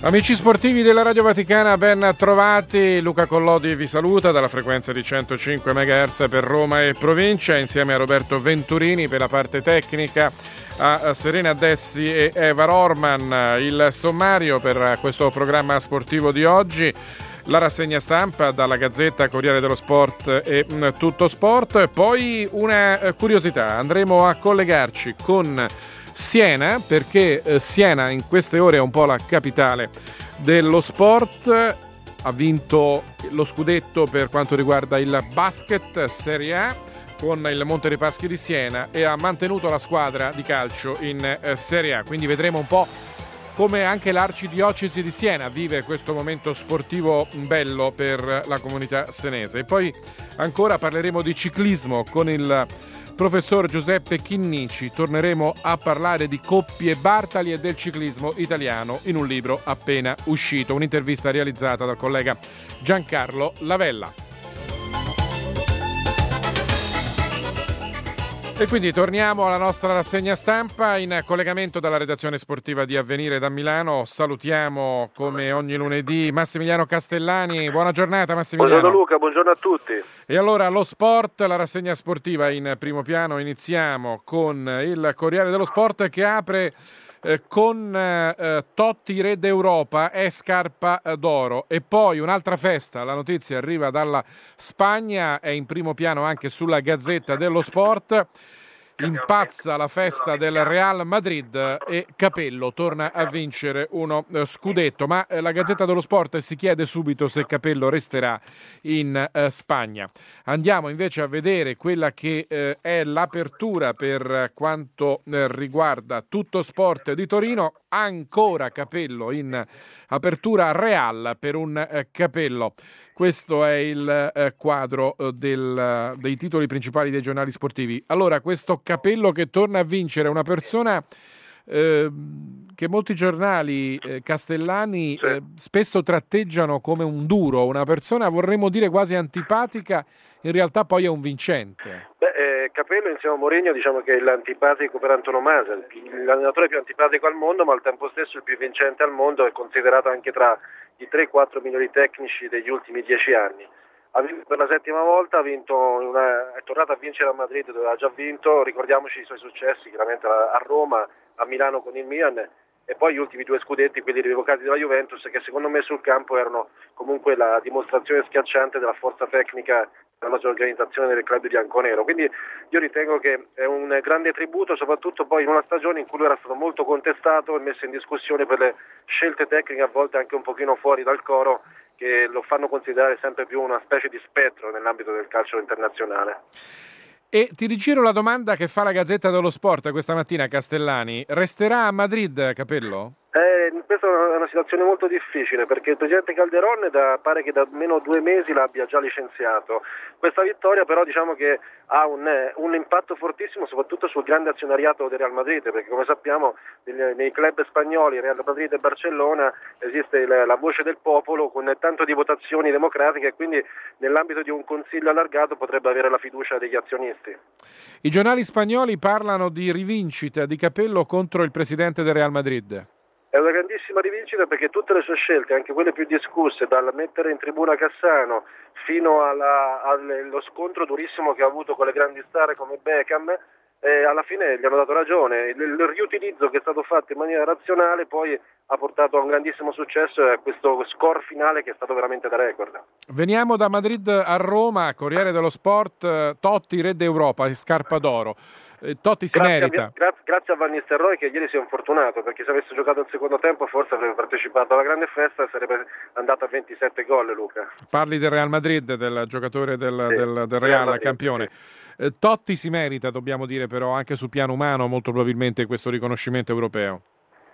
Amici sportivi della Radio Vaticana, ben trovati. Luca Collodi vi saluta dalla frequenza di 105 MHz per Roma e provincia, insieme a Roberto Venturini per la parte tecnica, a Serena Dessi e Eva Rorman. Il sommario per questo programma sportivo di oggi: la rassegna stampa dalla Gazzetta, Corriere dello Sport e Tutto Sport. Poi una curiosità: andremo a collegarci con Siena, perché Siena in queste ore è un po' la capitale dello sport. Ha vinto lo scudetto per quanto riguarda il basket Serie A con il Monte dei Paschi di Siena e ha mantenuto la squadra di calcio in Serie A. Quindi vedremo un po' come anche l'Arcidiocesi di Siena vive questo momento sportivo bello per la comunità senese. E poi ancora parleremo di ciclismo con il professor Giuseppe Chinnici. Torneremo a parlare di Coppie Bartali e del ciclismo italiano in un libro appena uscito. Un'intervista realizzata dal collega Giancarlo Lavella. E quindi torniamo alla nostra rassegna stampa in collegamento dalla redazione sportiva di Avvenire da Milano. Salutiamo come ogni lunedì Massimiliano Castellani. Buona giornata Massimiliano. Buongiorno Luca, buongiorno a tutti. E allora lo sport, la rassegna sportiva in primo piano. Iniziamo con il Corriere dello Sport che apre con Totti re d'Europa e Scarpa d'Oro, e poi un'altra festa. La notizia arriva dalla Spagna, è in primo piano anche sulla Gazzetta dello Sport. Impazza la festa del Real Madrid e Capello torna a vincere uno scudetto, ma la Gazzetta dello Sport si chiede subito se Capello resterà in Spagna. Andiamo invece a vedere quella che è l'apertura per quanto riguarda Tutto Sport di Torino. Ancora Capello in apertura, Real per un Capello. Questo è il quadro dei titoli principali dei giornali sportivi. Allora, questo Capello che torna a vincere, una persona che molti giornali castellani spesso tratteggiano come un duro, una persona vorremmo dire quasi antipatica, in realtà poi è un vincente. Capello insieme a Mourinho diciamo che è l'antipatico per antonomasia, l'allenatore più antipatico al mondo, ma al tempo stesso il più vincente al mondo, è considerato anche tra i 3-4 migliori tecnici degli ultimi 10 anni. Ha vinto per la 7ª volta, è tornato a vincere a Madrid dove ha già vinto. Ricordiamoci i suoi successi chiaramente a Roma, a Milano con il Milan, e poi gli ultimi 2 scudetti, quelli rivocati dalla Juventus, che secondo me sul campo erano comunque la dimostrazione schiacciante della forza tecnica della nostra organizzazione del club bianconero. Quindi io ritengo che è un grande tributo, soprattutto poi in una stagione in cui lui era stato molto contestato e messo in discussione per le scelte tecniche, a volte anche un pochino fuori dal coro, che lo fanno considerare sempre più una specie di spettro nell'ambito del calcio internazionale. E ti rigiro la domanda che fa la Gazzetta dello Sport questa mattina, Castellani. Resterà a Madrid Capello? Questa è una situazione molto difficile, perché il presidente Calderón pare che da meno 2 mesi l'abbia già licenziato. Questa vittoria però diciamo che ha un impatto fortissimo soprattutto sul grande azionariato del Real Madrid, perché come sappiamo nei club spagnoli, Real Madrid e Barcellona, esiste la voce del popolo con tanto di votazioni democratiche, e quindi nell'ambito di un consiglio allargato potrebbe avere la fiducia degli azionisti. I giornali spagnoli parlano di rivincita di Capello contro il presidente del Real Madrid. È una grandissima rivincita, perché tutte le sue scelte, anche quelle più discusse, dal mettere in tribuna Cassano fino allo scontro durissimo che ha avuto con le grandi star come Beckham, alla fine gli hanno dato ragione. Il riutilizzo che è stato fatto in maniera razionale poi ha portato a un grandissimo successo e a questo score finale che è stato veramente da record. Veniamo da Madrid a Roma, Corriere dello Sport, Totti re d'Europa e Scarpa d'Oro. Totti si merita. Grazie a Van Nistelrooy, che ieri si è infortunato, perché se avesse giocato il secondo tempo forse avrebbe partecipato alla grande festa e sarebbe andato a 27 gol, Luca. Parli del Real Madrid, del giocatore del Real Madrid, campione. Sì. Totti si merita, dobbiamo dire, però anche sul piano umano molto probabilmente questo riconoscimento europeo.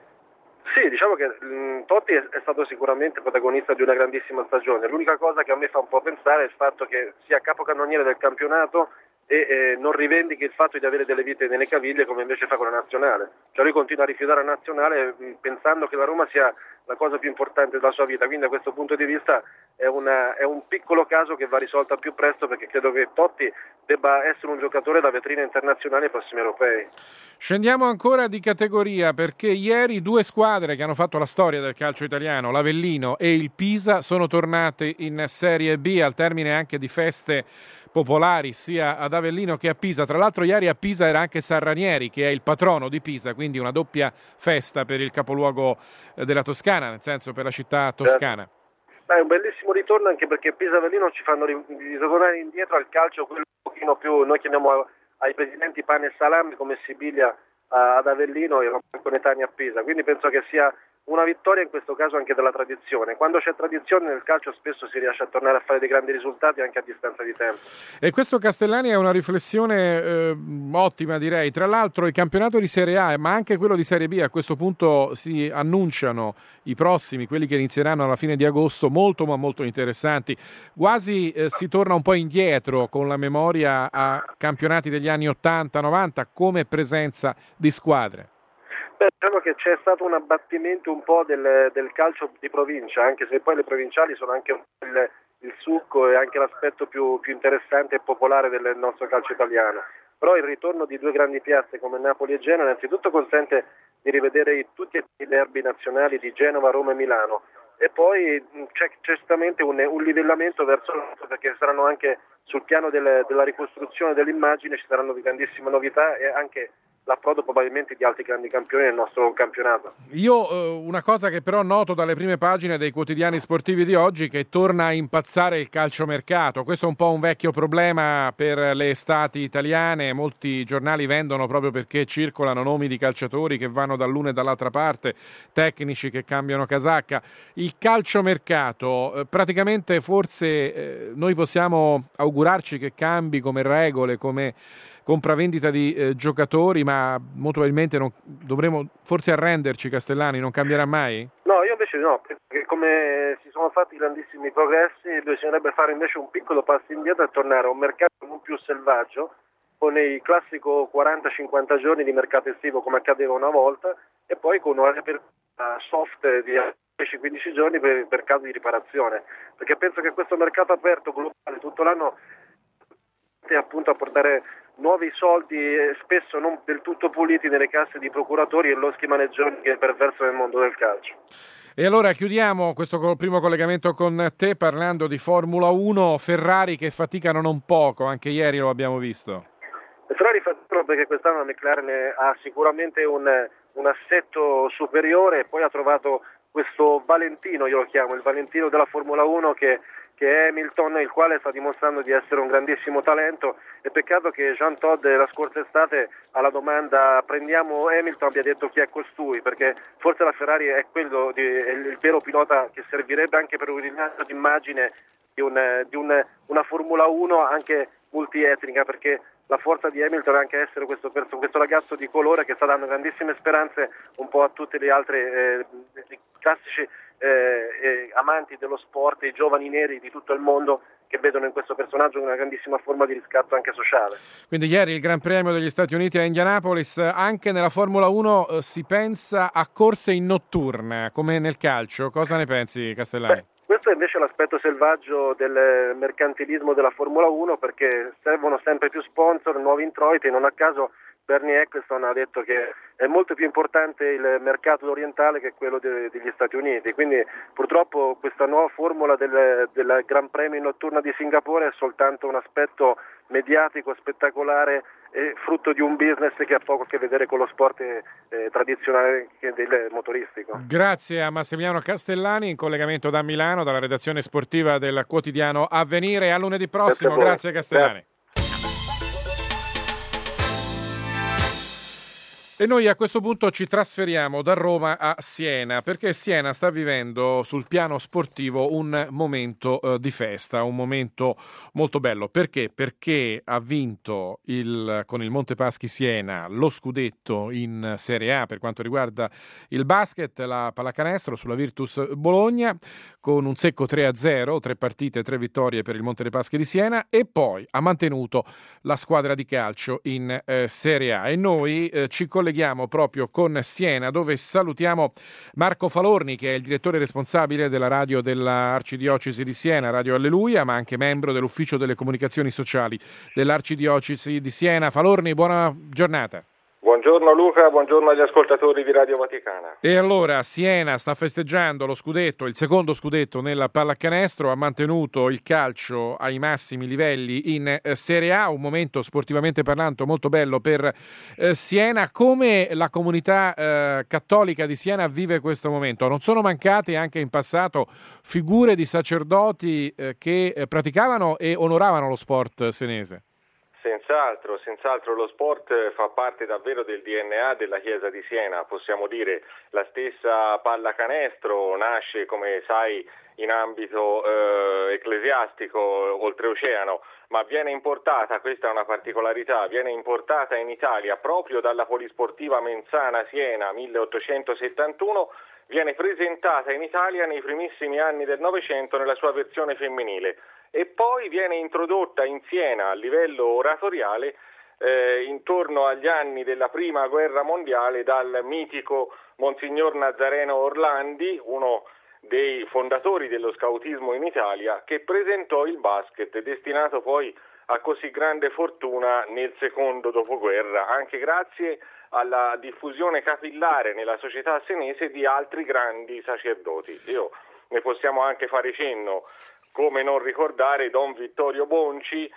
Sì, diciamo che Totti è stato sicuramente protagonista di una grandissima stagione. L'unica cosa che a me fa un po' pensare è il fatto che sia capocannoniere del campionato e non rivendichi il fatto di avere delle vite nelle caviglie come invece fa con la nazionale. Cioè lui continua a rifiutare la nazionale pensando che la Roma sia la cosa più importante della sua vita, quindi da questo punto di vista è un piccolo caso che va risolto al più presto, perché credo che Totti debba essere un giocatore da vetrina internazionale ai prossimi europei. Scendiamo ancora di categoria, perché ieri due squadre che hanno fatto la storia del calcio italiano, l'Avellino e il Pisa, sono tornate in Serie B al termine anche di feste popolari sia ad Avellino che a Pisa. Tra l'altro ieri a Pisa era anche San Ranieri, che è il patrono di Pisa, quindi una doppia festa per il capoluogo della Toscana, nel senso per la città toscana. È un bellissimo ritorno, anche perché Pisa e Avellino ci fanno ritornare indietro al calcio quello un pochino più, noi chiamiamo ai presidenti pane e salami, come Sibilia ad Avellino e i coetanei a Pisa, quindi penso che sia una vittoria in questo caso anche della tradizione. Quando c'è tradizione nel calcio spesso si riesce a tornare a fare dei grandi risultati anche a distanza di tempo. E questo, Castellani, è una riflessione ottima, direi. Tra l'altro il campionato di Serie A ma anche quello di Serie B a questo punto si annunciano i prossimi, quelli che inizieranno alla fine di agosto, molto ma molto interessanti. Quasi si torna un po' indietro con la memoria a campionati degli anni 80-90 come presenza di squadre. Diciamo che c'è stato un abbattimento un po' del calcio di provincia, anche se poi le provinciali sono anche il succo e anche l'aspetto più interessante e popolare del nostro calcio italiano. Però il ritorno di due grandi piazze come Napoli e Genova innanzitutto consente di rivedere tutti i derby nazionali di Genova, Roma e Milano, e poi c'è certamente un livellamento verso l'alto, perché saranno anche sul piano della ricostruzione dell'immagine, ci saranno grandissime novità e anche l'approdo probabilmente di altri grandi campioni nel nostro campionato. Io una cosa che però noto dalle prime pagine dei quotidiani sportivi di oggi è che torna a impazzare il calciomercato. Questo è un po' un vecchio problema per le estati italiane, molti giornali vendono proprio perché circolano nomi di calciatori che vanno dall'una e dall'altra parte, tecnici che cambiano casacca. Il calciomercato praticamente forse noi possiamo augurarci che cambi come regole, come compravendita di giocatori, ma molto probabilmente dovremo forse arrenderci, Castellani, non cambierà mai? No, io invece no, perché come si sono fatti grandissimi progressi, bisognerebbe fare invece un piccolo passo indietro e tornare a un mercato non più selvaggio, con il classico 40-50 giorni di mercato estivo come accadeva una volta, e poi con una soft di 10-15 giorni per caso di riparazione, perché penso che questo mercato aperto globale tutto l'anno appunto a portare nuovi soldi, spesso non del tutto puliti, nelle casse di procuratori e loschi maneggioni che è perverso nel mondo del calcio. E allora chiudiamo questo primo collegamento con te parlando di Formula 1, Ferrari che faticano non poco, anche ieri lo abbiamo visto. Ferrari faticano perché quest'anno la McLaren ha sicuramente un assetto superiore, e poi ha trovato questo Valentino, io lo chiamo il Valentino della Formula 1, che è Hamilton, il quale sta dimostrando di essere un grandissimo talento, e peccato che Jean Todt la scorsa estate alla domanda prendiamo Hamilton abbia detto chi è costui, perché forse la Ferrari è il vero pilota che servirebbe anche per un rilancio d'immagine di una Formula 1 anche multietnica, perché la forza di Hamilton è anche essere questo ragazzo di colore che sta dando grandissime speranze un po' a tutte le altre classici amanti dello sport, i giovani neri di tutto il mondo che vedono in questo personaggio una grandissima forma di riscatto anche sociale. Quindi ieri il Gran Premio degli Stati Uniti a Indianapolis, anche nella Formula 1 si pensa a corse in notturna come nel calcio, cosa ne pensi, Castellani? Questo è invece l'aspetto selvaggio del mercantilismo della Formula 1, perché servono sempre più sponsor, nuovi introiti. Non a caso Bernie Ecclestone ha detto che è molto più importante il mercato orientale che quello degli Stati Uniti, quindi purtroppo questa nuova formula del Gran Premio in notturna di Singapore è soltanto un aspetto mediatico, spettacolare, frutto di un business che ha poco a che vedere con lo sport tradizionale del motoristico. Grazie a Massimiliano Castellani in collegamento da Milano, dalla redazione sportiva del quotidiano Avvenire. A lunedì prossimo. Grazie Castellani. E noi a questo punto ci trasferiamo da Roma a Siena, perché Siena sta vivendo sul piano sportivo un momento di festa, un momento molto bello. Perché? Perché ha vinto con il Montepaschi Siena lo scudetto in Serie A per quanto riguarda il basket, la pallacanestro sulla Virtus Bologna, con un secco 3-0, 3 partite, 3 vittorie per il Montepaschi di Siena, e poi ha mantenuto la squadra di calcio in Serie A. E noi ci colleghiamo proprio con Siena, dove salutiamo Marco Falorni, che è il direttore responsabile della radio dell'Arcidiocesi di Siena, Radio Alleluia, ma anche membro dell'ufficio delle comunicazioni sociali dell'Arcidiocesi di Siena. Falorni, buona giornata. Buongiorno Luca, buongiorno agli ascoltatori di Radio Vaticana. E allora Siena sta festeggiando lo scudetto, il secondo scudetto nella pallacanestro, ha mantenuto il calcio ai massimi livelli in Serie A, un momento sportivamente parlando molto bello per Siena. Come la comunità cattolica di Siena vive questo momento? Non sono mancate anche in passato figure di sacerdoti che praticavano e onoravano lo sport senese? Senz'altro lo sport fa parte davvero del DNA della Chiesa di Siena, possiamo dire. La stessa pallacanestro nasce, come sai, in ambito ecclesiastico oltreoceano, ma viene importata, questa è una particolarità, viene importata in Italia proprio dalla Polisportiva Menzana Siena 1871, viene presentata in Italia nei primissimi anni del Novecento nella sua versione femminile e poi viene introdotta in Siena a livello oratoriale intorno agli anni della Prima Guerra Mondiale dal mitico Monsignor Nazareno Orlandi, uno dei fondatori dello scautismo in Italia, che presentò il basket, destinato poi a così grande fortuna nel secondo dopoguerra, anche grazie alla diffusione capillare nella società senese di altri grandi sacerdoti. Ne possiamo anche fare cenno, come non ricordare Don Vittorio Bonci,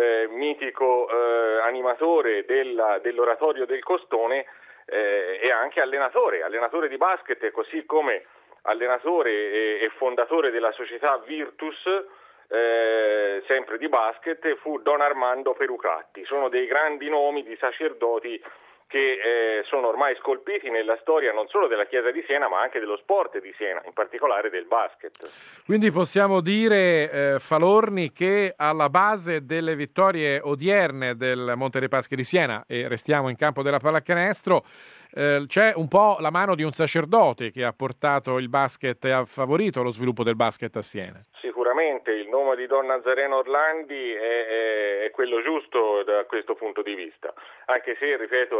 mitico animatore dell'oratorio del Costone e anche allenatore di basket, così come allenatore e fondatore della società Virtus, sempre di basket, fu Don Armando Perucatti. Sono dei grandi nomi di sacerdoti che sono ormai scolpiti nella storia non solo della Chiesa di Siena ma anche dello sport di Siena, in particolare del basket. Quindi possiamo dire, Falorni, che alla base delle vittorie odierne del Montepaschi di Siena, e restiamo in campo della pallacanestro, c'è un po' la mano di un sacerdote che ha portato il basket e ha favorito lo sviluppo del basket a Siena. Sicuramente il nome di Don Nazareno Orlandi è quello giusto da questo punto di vista, anche se, ripeto,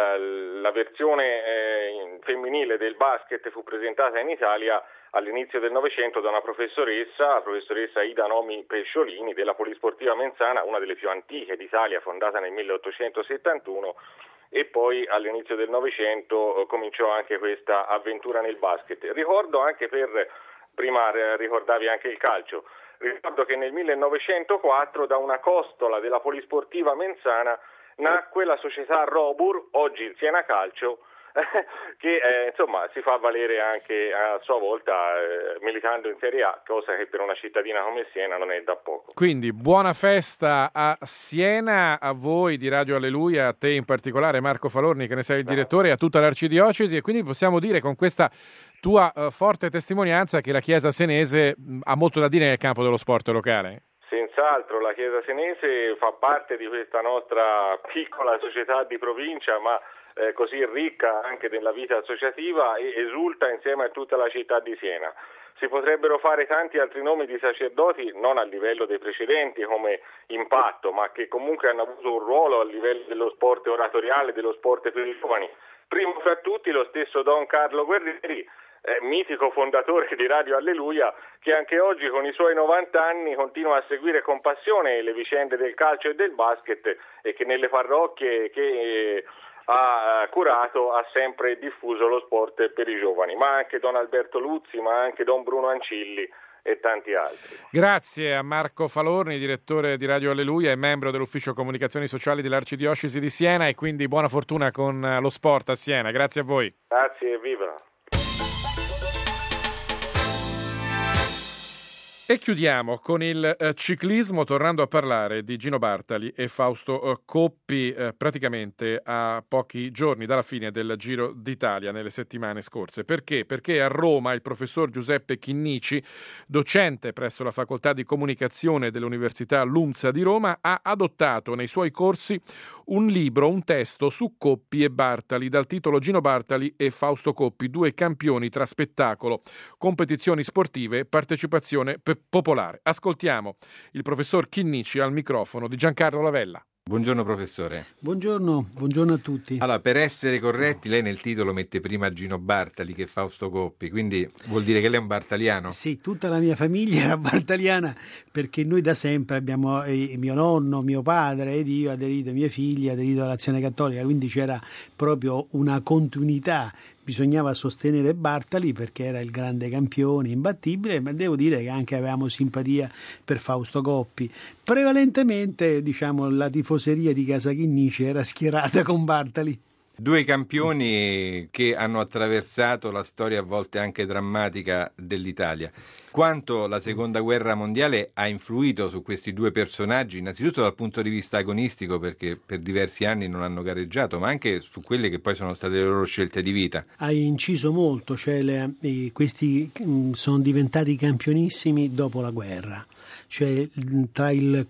la versione femminile del basket fu presentata in Italia all'inizio del Novecento da una professoressa, la professoressa Ida Nomi Pesciolini della Polisportiva Menzana, una delle più antiche d'Italia, fondata nel 1871, e poi all'inizio del Novecento cominciò anche questa avventura nel basket. Ricordo anche prima ricordavi anche il calcio, ricordo che nel 1904 da una costola della Polisportiva Menzana nacque la società Robur, oggi il Siena Calcio, che insomma si fa valere anche a sua volta militando in Serie A, cosa che per una cittadina come Siena non è da poco. Quindi buona festa a Siena, a voi di Radio Alleluia, a te in particolare Marco Falorni che ne sei il direttore, a tutta l'Arcidiocesi, e quindi possiamo dire con questa tua forte testimonianza che la Chiesa senese ha molto da dire nel campo dello sport locale. Senz'altro la Chiesa senese fa parte di questa nostra piccola società di provincia, ma così ricca anche nella vita associativa, e esulta insieme a tutta la città di Siena. Si potrebbero fare tanti altri nomi di sacerdoti, non a livello dei precedenti come impatto, ma che comunque hanno avuto un ruolo a livello dello sport oratoriale, dello sport per i giovani. Primo fra tutti lo stesso Don Carlo Guerrieri, mitico fondatore di Radio Alleluia, che anche oggi con i suoi 90 anni continua a seguire con passione le vicende del calcio e del basket, e che nelle parrocchie che ha curato ha sempre diffuso lo sport per i giovani, ma anche Don Alberto Luzzi, ma anche Don Bruno Ancilli e tanti altri. Grazie a Marco Falorni, direttore di Radio Alleluia e membro dell'ufficio comunicazioni sociali dell'Arcidiocesi di Siena, e quindi buona fortuna con lo sport a Siena. Grazie a voi. Grazie e viva! E chiudiamo con il ciclismo, tornando a parlare di Gino Bartali e Fausto Coppi, praticamente a pochi giorni dalla fine del Giro d'Italia nelle settimane scorse. Perché? Perché a Roma il professor Giuseppe Chinnici, docente presso la Facoltà di Comunicazione dell'Università LUMSA di Roma, ha adottato nei suoi corsi un libro, un testo su Coppi e Bartali, dal titolo Gino Bartali e Fausto Coppi, due campioni tra spettacolo, competizioni sportive e partecipazione popolare. Ascoltiamo il professor Chinnici al microfono di Giancarlo Lavella. Buongiorno professore. Buongiorno a tutti. Allora, per essere corretti, lei nel titolo mette prima Gino Bartali che Fausto Coppi, quindi vuol dire che lei è un bartaliano? Sì, tutta la mia famiglia era bartaliana, perché noi da sempre abbiamo, mio nonno, mio padre ed io aderito, mie figlie aderito all'Azione Cattolica, quindi c'era proprio una continuità. Bisognava sostenere Bartali perché era il grande campione, imbattibile, ma devo dire che anche avevamo simpatia per Fausto Coppi. Prevalentemente, la tifoseria di Casa Chinnici era schierata con Bartali. Due campioni che hanno attraversato la storia a volte anche drammatica dell'Italia. Quanto la Seconda Guerra Mondiale ha influito su questi due personaggi, innanzitutto dal punto di vista agonistico, perché per diversi anni non hanno gareggiato, ma anche su quelle che poi sono state le loro scelte di vita. Hai inciso molto, questi sono diventati campionissimi dopo la guerra. Cioè tra il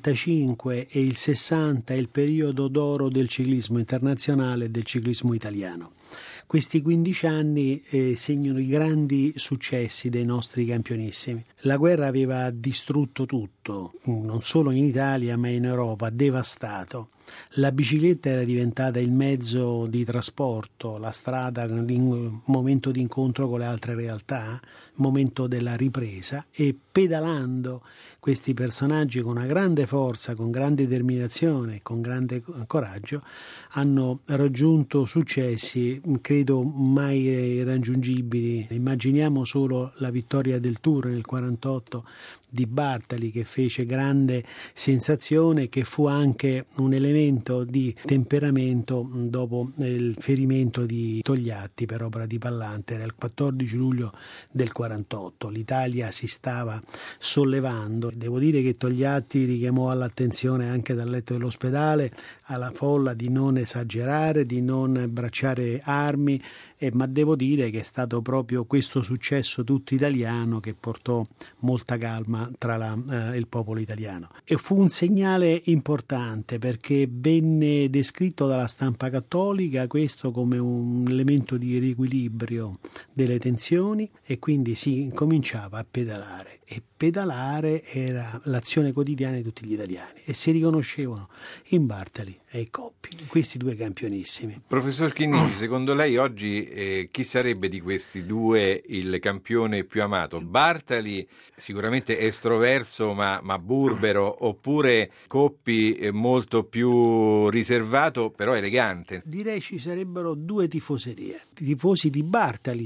45 e il 60 è il periodo d'oro del ciclismo internazionale e del ciclismo italiano. Questi 15 anni segnano i grandi successi dei nostri campionissimi. La guerra aveva distrutto tutto, non solo in Italia ma in Europa, devastato. La bicicletta era diventata il mezzo di trasporto, la strada, il momento di incontro con le altre realtà, momento della ripresa, e pedalando questi personaggi con una grande forza, con grande determinazione, con grande coraggio, hanno raggiunto successi, credo mai raggiungibili. Immaginiamo solo la vittoria del Tour nel 48 di Bartali, che fece grande sensazione, che fu anche un elemento di temperamento dopo il ferimento di Togliatti per opera di Pallante. Era il 14 luglio del 48, l'Italia si stava sollevando. Devo dire che Togliatti richiamò all'attenzione anche dal letto dell'ospedale alla folla di non esagerare, di non bracciare armi, ma devo dire che è stato proprio questo successo tutto italiano che portò molta calma tra il popolo italiano. E fu un segnale importante perché venne descritto dalla stampa cattolica questo come un elemento di riequilibrio delle tensioni, e quindi si cominciava a pedalare, e pedalare era l'azione quotidiana di tutti gli italiani e si riconoscevano in Bartali e Coppi, questi due campionissimi. Professor Chinnici, secondo lei oggi chi sarebbe di questi due il campione più amato? Bartali sicuramente estroverso ma burbero, oppure Coppi molto più riservato però elegante? Direi ci sarebbero due tifoserie. I tifosi di Bartali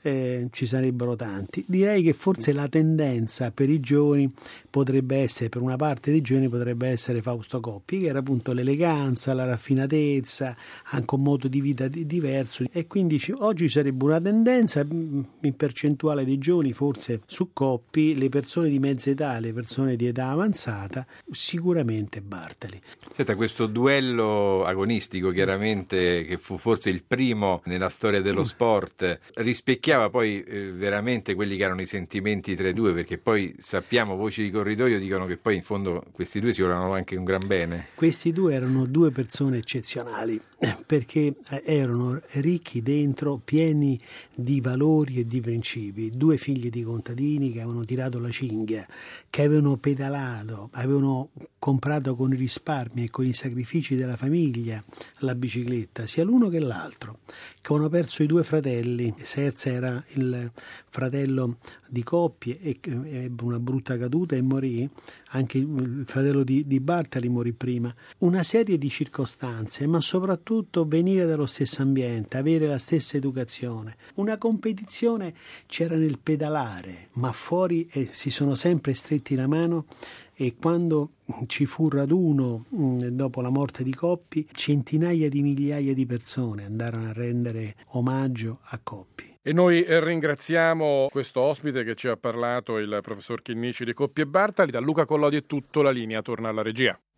ci sarebbero tanti. Direi che forse la tendenza per i giovani potrebbe essere, per una parte dei giovani potrebbe essere Fausto Coppi, che era appunto l'eleganza, la raffinatezza, anche un modo di vita diverso, e quindi oggi sarebbe una tendenza in percentuale dei giovani forse su Coppi, le persone di mezza età, le persone di età avanzata sicuramente Bartali. Senta, questo duello agonistico chiaramente, che fu forse il primo nella storia dello sport, rispecchiava poi veramente quelli che erano i sentimenti tra i due, perché poi sappiamo, voci di corridoio dicono che poi in fondo questi due si volevano anche un gran bene. Questi due erano due persone eccezionali perché erano ricchi dentro, pieni di valori e di principi, due figli di contadini che avevano tirato la cinghia, che avevano pedalato, avevano comprato con i risparmi e con i sacrifici della famiglia la bicicletta, sia l'uno che l'altro, che avevano perso i due fratelli. Serza era il fratello di Coppi e ebbe una brutta caduta e morì, anche il fratello di Bartali morì prima. Una serie di circostanze, ma soprattutto venire dallo stesso ambiente, avere la stessa educazione. Una competizione c'era nel pedalare, ma fuori si sono sempre stretti la mano, e quando ci fu un raduno dopo la morte di Coppi, centinaia di migliaia di persone andarono a rendere omaggio a Coppi. E noi ringraziamo questo ospite che ci ha parlato, il professor Chinnici di Coppi e Bartali. Da Luca Collodi è tutto, la linea torna alla regia.